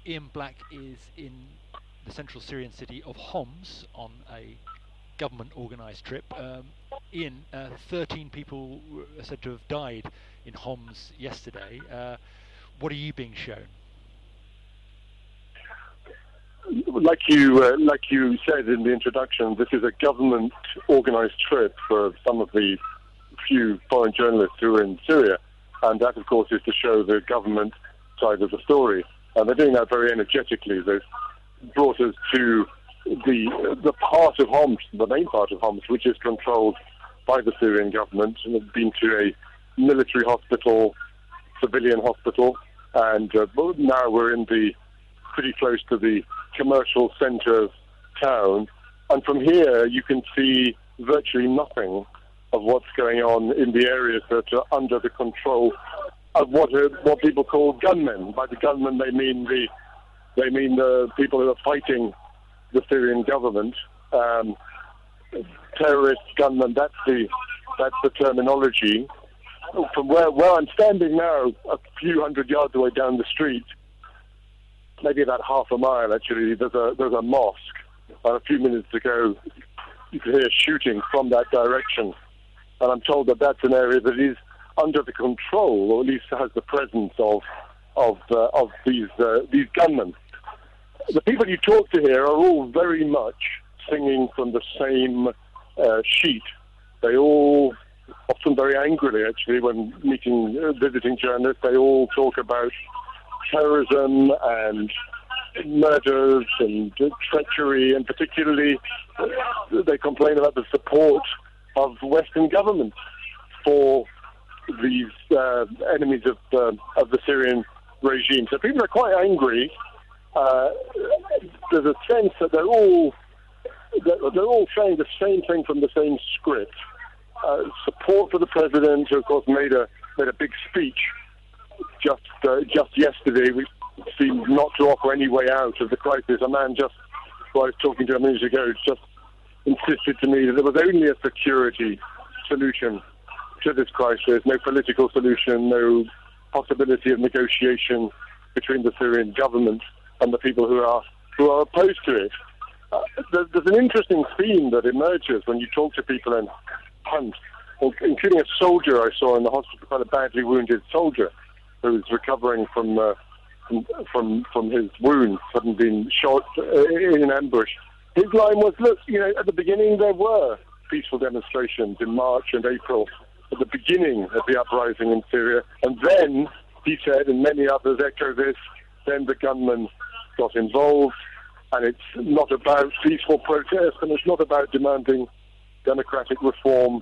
Ian Black is in the central Syrian city of Homs on a government-organised trip. Ian, 13 people are said to have died in Homs yesterday. What are you being shown? Like you said in the introduction, this is a government-organised trip for some of the few foreign journalists who are in Syria, and that, of course, is to show the government side of the story. And they're doing that very energetically. They've brought us to the part of Homs, the main part of Homs, which is controlled by the Syrian government, and have been to a military hospital, civilian hospital, and now we're in pretty close to the commercial centre of town. And from here, you can see virtually nothing of what's going on in the areas that are under the control of what people call gunmen. By the gunmen, they mean the people who are fighting the Syrian government. Terrorist gunmen, that's the terminology. From where I'm standing now, a few hundred yards away down the street, maybe about half a mile actually, there's a mosque. And a few minutes ago, you could hear shooting from that direction. And I'm told that that's an area that is under the control, or at least has the presence of these gunmen. The people you talk to here are all very much singing from the same sheet. They all, often very angrily actually, when visiting journalists, they all talk about terrorism and murders and treachery, and particularly they complain about the support of Western governments for these enemies of the Syrian regime. So people are quite angry. There's a sense that they're all saying the same thing from the same script. Support for the president, who of course made a big speech just yesterday, which seemed not to offer any way out of the crisis. A man who I was talking to a minute ago just insisted to me that there was only a security solution to this crisis, no political solution, no possibility of negotiation between the Syrian government and the people who are opposed to it. There's an interesting theme that emerges when you talk to people in Homs, including a soldier I saw in the hospital, quite a badly wounded soldier who was recovering from his wounds, having been shot in an ambush. His line was, look, at the beginning there were peaceful demonstrations in March and April, at the beginning of the uprising in Syria, and then, he said, and many others echo this, then the gunmen got involved, and it's not about peaceful protest, and it's not about demanding democratic reform,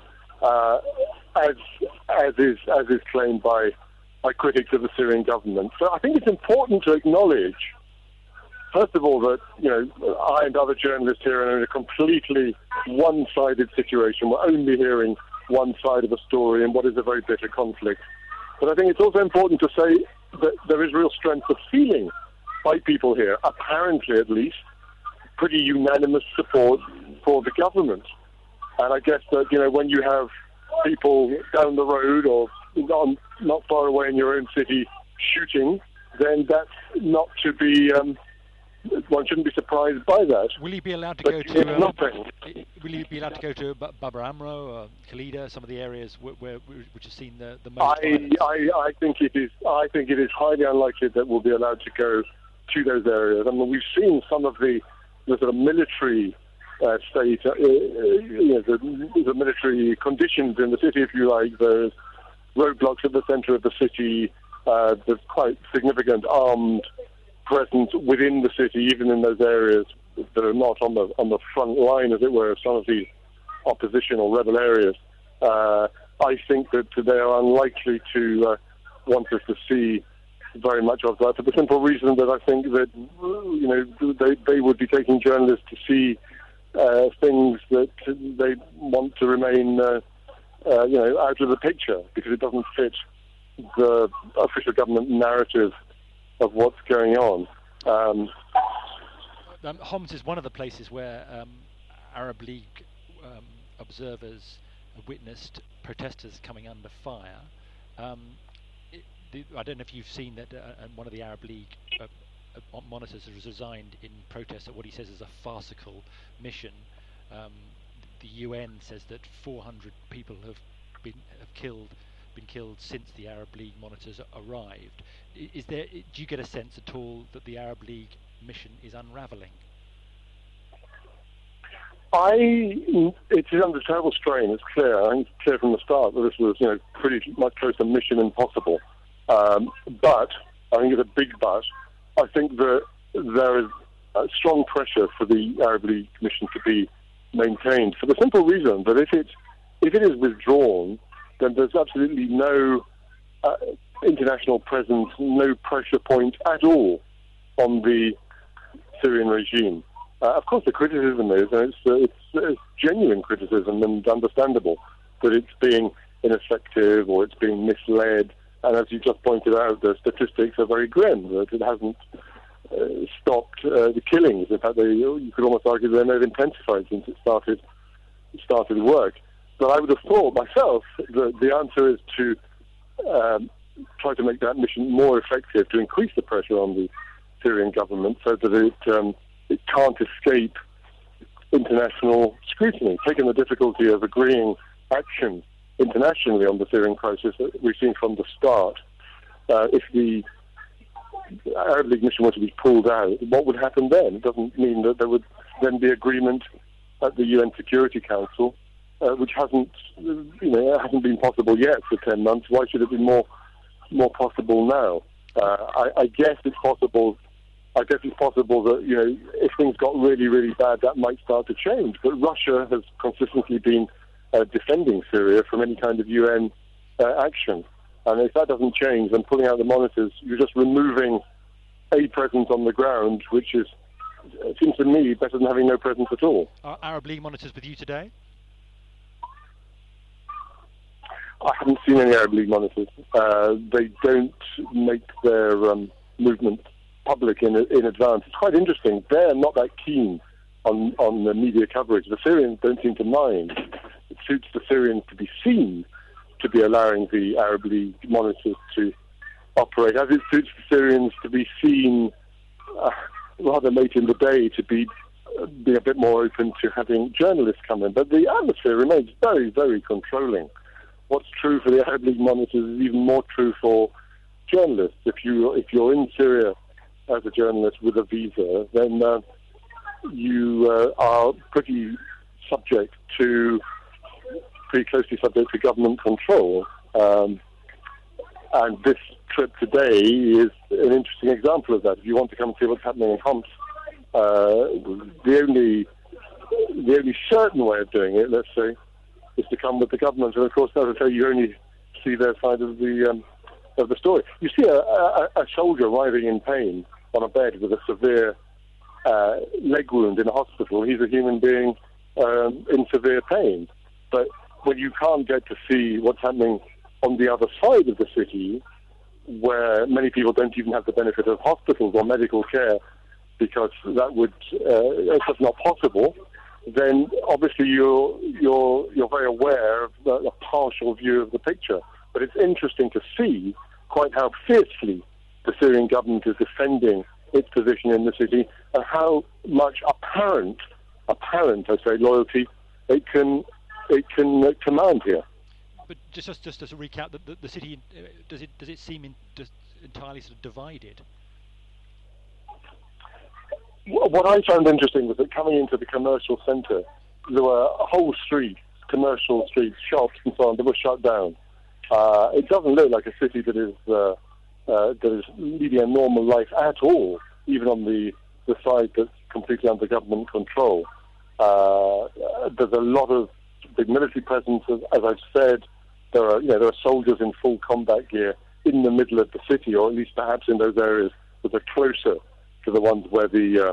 as is claimed by critics of the Syrian government. So I think it's important to acknowledge, first of all, that I and other journalists here are in a completely one-sided situation. We're only hearing one side of the story in what is a very bitter conflict. But I think it's also important to say that there is real strength of feeling by people here, apparently at least, pretty unanimous support for the government. And I guess that, when you have people down the road or not far away in your own city shooting, then that's not to be, one shouldn't be surprised by that. Will you be allowed to go to? Will you be allowed to go to Baba Amro or Khalida, some of the areas which have seen the most? I think it is. I think it is highly unlikely that we'll be allowed to go to those areas. I mean, we've seen some of the sort of military state, the military conditions in the city, if you like. There's roadblocks at the centre of the city. There's quite significant armed presence within the city, even in those areas that are not on the front line, as it were, of some of the opposition or rebel areas. I think that they are unlikely to want us to see very much of that, for the simple reason that I think that they would be taking journalists to see things that they want to remain out of the picture, because it doesn't fit the official government narrative of what's going on. Homs is one of the places where Arab League observers witnessed protesters coming under fire. I don't know if you've seen that one of the Arab League monitors has resigned in protest at what he says is a farcical mission. The UN says that 400 people have been killed since the Arab League monitors arrived. Do you get a sense at all that the Arab League mission is unravelling? It is under terrible strain. It's clear. I think it's clear from the start that this was, pretty much close to mission impossible. But I think it's a big but. I think that there is strong pressure for the Arab League mission to be maintained for the simple reason that if it is withdrawn, then there's absolutely no international presence, no pressure point at all on the Syrian regime. Of course, the criticism is, and it's genuine criticism and understandable, that it's being ineffective or it's being misled. And as you just pointed out, the statistics are very grim, that it hasn't stopped the killings. In fact, you could almost argue they may have intensified since it started work. But I would have thought myself that the answer is to try to make that mission more effective, to increase the pressure on the Syrian government so that it can't escape international scrutiny. Taking the difficulty of agreeing action internationally on the Syrian crisis that we've seen from the start, if the Arab League mission were to be pulled out, what would happen then? It doesn't mean that there would then be agreement at the UN Security Council, which hasn't been possible yet for 10 months. Why should it be more possible now? I guess it's possible. I guess it's possible that if things got really, really bad, that might start to change. But Russia has consistently been defending Syria from any kind of UN action. And if that doesn't change, then pulling out the monitors, you're just removing a presence on the ground, which is, it seems to me, better than having no presence at all. Are Arab League monitors with you today? I haven't seen any Arab League monitors. They don't make their movement public in advance. It's quite interesting. They're not that keen on the media coverage. The Syrians don't seem to mind. It suits the Syrians to be seen to be allowing the Arab League monitors to operate, as it suits the Syrians to be seen rather late in the day to be a bit more open to having journalists come in. But the atmosphere remains very, very controlling. What's true for the Arab League monitors is even more true for journalists. If you're in Syria as a journalist with a visa, then you are pretty closely subject to government control. And this trip today is an interesting example of that. If you want to come and see what's happening in Homs, the only certain way of doing it, let's say, is to come with the government. And of course, as I say, you only see their side of the story. You see a soldier writhing in pain on a bed with a severe leg wound in a hospital. He's a human being in severe pain. But when you can't get to see what's happening on the other side of the city, where many people don't even have the benefit of hospitals or medical care because it's just not possible, then obviously you're very aware of a partial view of the picture. But it's interesting to see quite how fiercely the Syrian government is defending its position in the city and how much apparent, I say, loyalty it can command here. But just as a recap, the city, does it seem entirely sort of divided? What I found interesting was that coming into the commercial centre, there were whole streets, commercial streets, shops and so on, that were shut down. It doesn't look like a city that is leading a normal life at all, even on the side that's completely under government control. There's a lot of big military presence, as I've said. There are soldiers in full combat gear in the middle of the city, or at least perhaps in those areas that are closer to the ones where the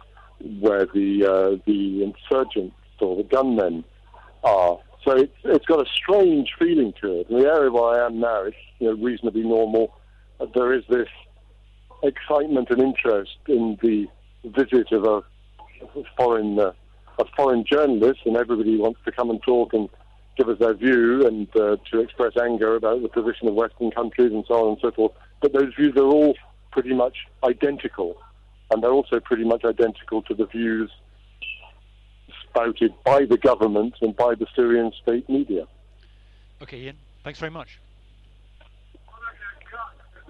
insurgents or the gunmen are. So it's got a strange feeling to it. In the area where I am now, it's reasonably normal. There is this excitement and interest in the visit of a foreign journalist, and everybody wants to come and talk and give us their view and to express anger about the position of Western countries and so on and so forth. But those views are all pretty much identical. and they're also pretty much identical to the views spouted by the government and by the Syrian state media. Okay, Ian, thanks very much.